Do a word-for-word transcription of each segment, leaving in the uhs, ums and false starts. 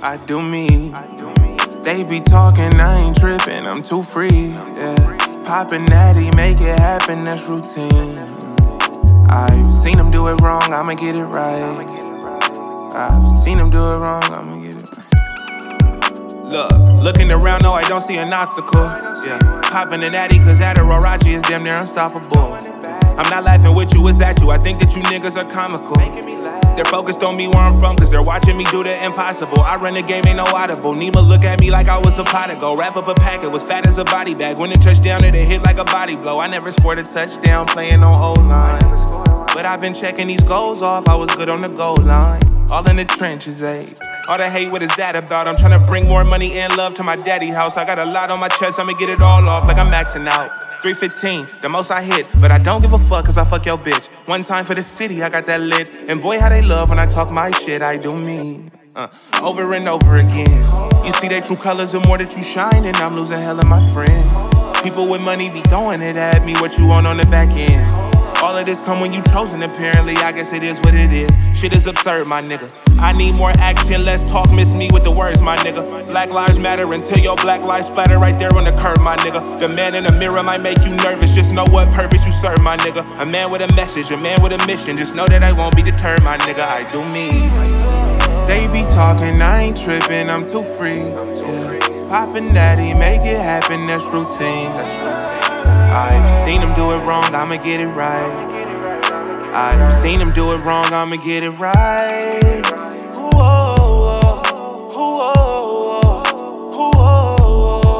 I do me. They be talking, I ain't tripping, I'm too free. Yeah. Poppin' natty, make it happen, that's routine. I've seen them do it wrong, I'ma get it right. I've seen them do it wrong, I'ma get it right. Look, looking around, no, I don't see an obstacle. Yeah, poppin' a natty, cause Adderall Raji is damn near unstoppable. I'm not laughing with you, it's at you. I think that you niggas are comical. They're focused on me where I'm from, cause they're watching me do the impossible. I run the game, ain't no audible. Nima look at me like I was a pot to go. Wrap up a packet, was fat as a body bag. When it touched down, it hit like a body blow. I never scored a touchdown playing on O-line, but I've been checking these goals off, I was good on the goal line. All in the trenches, ayy. All the hate, what is that about? I'm trying to bring more money and love to my daddy house. I got a lot on my chest, I'ma get it all off like I'm maxing out. three fifteen, the most I hit, but I don't give a fuck cause I fuck your bitch. One time for the city, I got that lit. And boy, how they love when I talk my shit, I do me. Uh, over and over again. You see their true colors the more that you shine, and I'm losing hell of my friends. People with money be throwing it at me, what you want on the back end. All of this come when you chosen, apparently, I guess it is what it is. Shit is absurd, my nigga. I need more action, less talk, miss me with the words, my nigga. Black lives matter until your black lives splatter right there on the curb, my nigga. The man in the mirror might make you nervous, just know what purpose you serve, my nigga. A man with a message, a man with a mission, just know that I won't be deterred, my nigga. I do me. They be talking, I ain't tripping, I'm too free. Yeah. Poppin' natty, make it happen, that's routine. I've seen them do it wrong, I'ma get it right. I've seen them do it wrong, I'ma get it right. Whoa, whoa, whoa, whoa,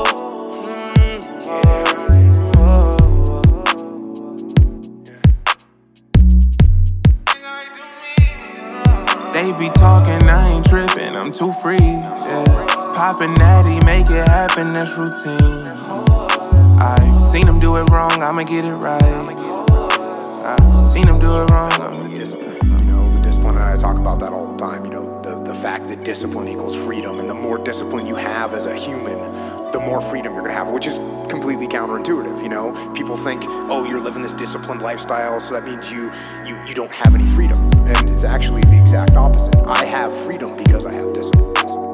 They be talking, I ain't tripping, I'm too free. Yeah. Poppin' natty, make it happen, that's routine. I've seen them do it wrong, I'ma get it right. I've seen them do it wrong, I'ma get it right. You know, the discipline, and I talk about that all the time, you know, the, the fact that discipline equals freedom, and the more discipline you have as a human, the more freedom you're gonna have, which is completely counterintuitive, you know? People think, oh, you're living this disciplined lifestyle, so that means you, you, you don't have any freedom. And it's actually the exact opposite. I have freedom because I have discipline.